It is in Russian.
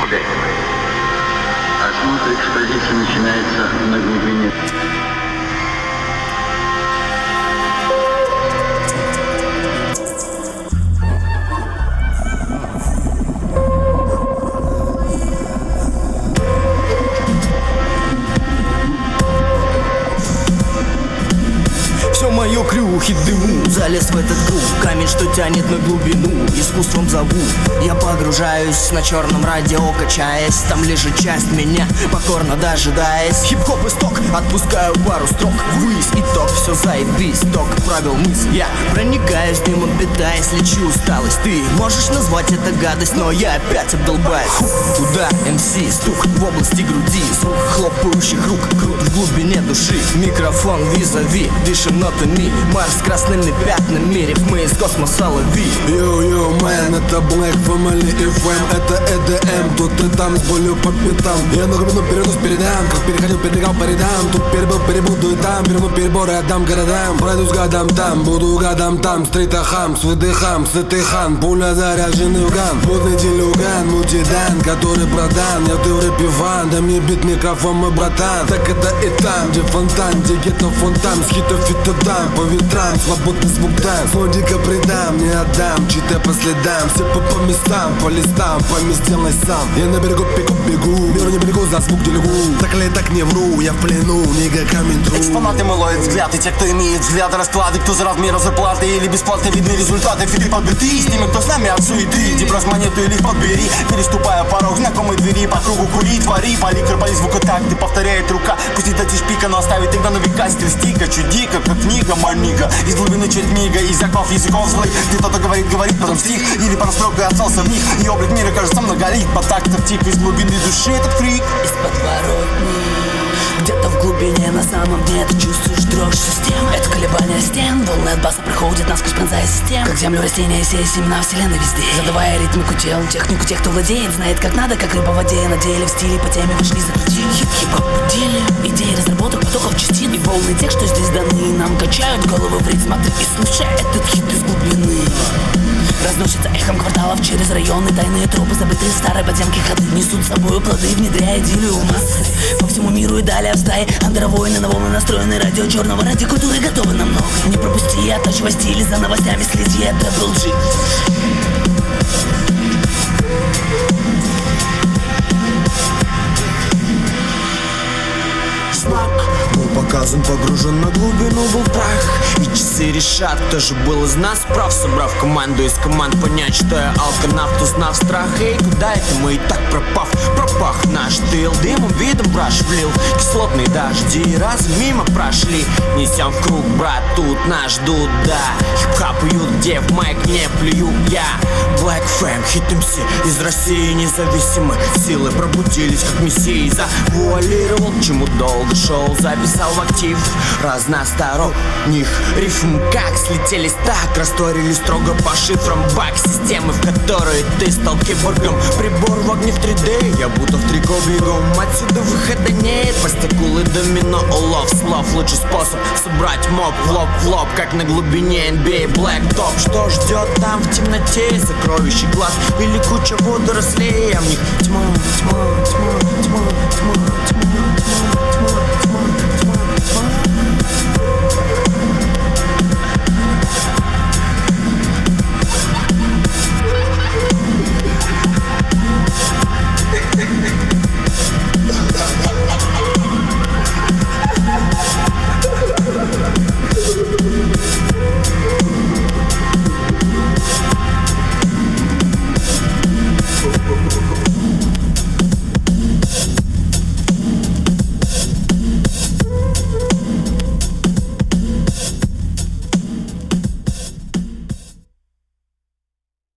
Осмотр экспозиции начинается на глубине. Все мое крю, хит дыму, залез в этот круг. Камень, что тянет на глубину, искусством зову. Я погружаюсь на черном радио, качаясь. Там лежит часть меня, покорно дожидаясь. Хип-хоп исток, отпускаю пару строк. Ввысь, итог, все заебись, ток правил мысль. Я проникаюсь дымом, питаясь, лечу усталость. Ты можешь назвать это гадость, но я опять обдолбаюсь. Удар, МС, стук в области груди, звук хлопающих рук, крут в глубине души. Микрофон визави, дышим нотами, Марс с красными пятнами, рифмы из космоса лови. Йо-йо, мэн, это Black Family FM, это EDM, тут и там с болью по пятам. Я на глубину перенос передам, как переходил, перебегал по рядам. Тут перебыл, перебуду и там, верну переборы, отдам городам. Пройдусь годам там, буду годам там, стрита хам, с выдыхам, сытый хан, пуля заряженный уган. Модный делюган, мультидан, который продан. Я ты в рэпе ван, да мне бит микрофон, мой братан. Так это и там, где фонтан, где гетто фонтан. С хитов и тудам, по ветрам, свободный звук дан. Слоника предам, не отдам, читай по следам. Все по местам, по листам, пойми, сделай сам. Я на берегу пику бегу, миру не берегу, за звук делегу. Так ли так не вру, я в плену, нига камень тру. Экспонаты мылают взгляд, и те, кто имеет взгляды, расклады. Кто за размеры зарплаты или бесплатно видны результаты. Фиты подбиты, с теми, кто с нами от суеты. Иди брось монету или подбери, переступая порог знакомой двери. По кругу кури, твори, пали, кропали звука так. Ты повторяет рука, пусть не дотишь пика, но оставит тогда на века стиль стика. Чуть дико, как книга, манига. Из глубины чуть мига, из оков языков злых. Ты кто-то говорит, потом стих. Или по настройку отцался в них. И облик мира кажется многолик. По тактам тик из глубины души этот крик. Из подворотни, где-то в глубине, на самом дне ты чувствуешь дрожь системы. Это колебание стен, волны от баса проходят насквозь, пронзая систему. Как землю растения, сея семена вселенной везде. Задавая ритмику тел, технику тех, кто владеет. Знает, как надо, как рыба в воде. На деле в стиле по теме вошли, закрутили. Хип-хип будили, идеи разработок, потоков частиц. И волны тех, что здесь даны, нам качают головы в ритм. Смотри и слушай этот хит из глубины. Разносится эхом кварталов через районы. Тайные тропы, забытые старые подземки ходы. Несут с собой плоды, внедряя идиллию в массы. По всему миру и далее в стае. Андровоины на волны настроены. Радио черного, ради культуры готовы на много. Не пропусти, оттачивай стили, за новостями следи. Это был G. Был показан, погружен на глубину, был прах. И часы решат, кто же был из нас прав. Собрав команду из команд, понять, что я алканавт, узнав страх. Эй, куда это мы и так пропав? Пропах наш тыл, дымом, видом браш влил. Кислотные дожди раз мимо прошли. Несем в круг, брат, тут нас ждут, да. Хип-хап поют, где в майк не плюю я. Black Fam, хит MC, из России независимы. Силы пробудились, как мессии. Завуалировал, чему долго шел, записал в актив разносторонних рифм. Как слетелись так, растворились строго по шифрам. Баг системы, в которой ты стал киборгом. Прибор в огне в 3D, я будто в трико бегом. Отсюда выхода нет, по стеклу и домино. Улов слов, лучший способ собрать моб в лоб, как на глубине NBA Black Top. Что ждет там в темноте, сокровища глаз или куча водорослей, а в них тьма, тьма,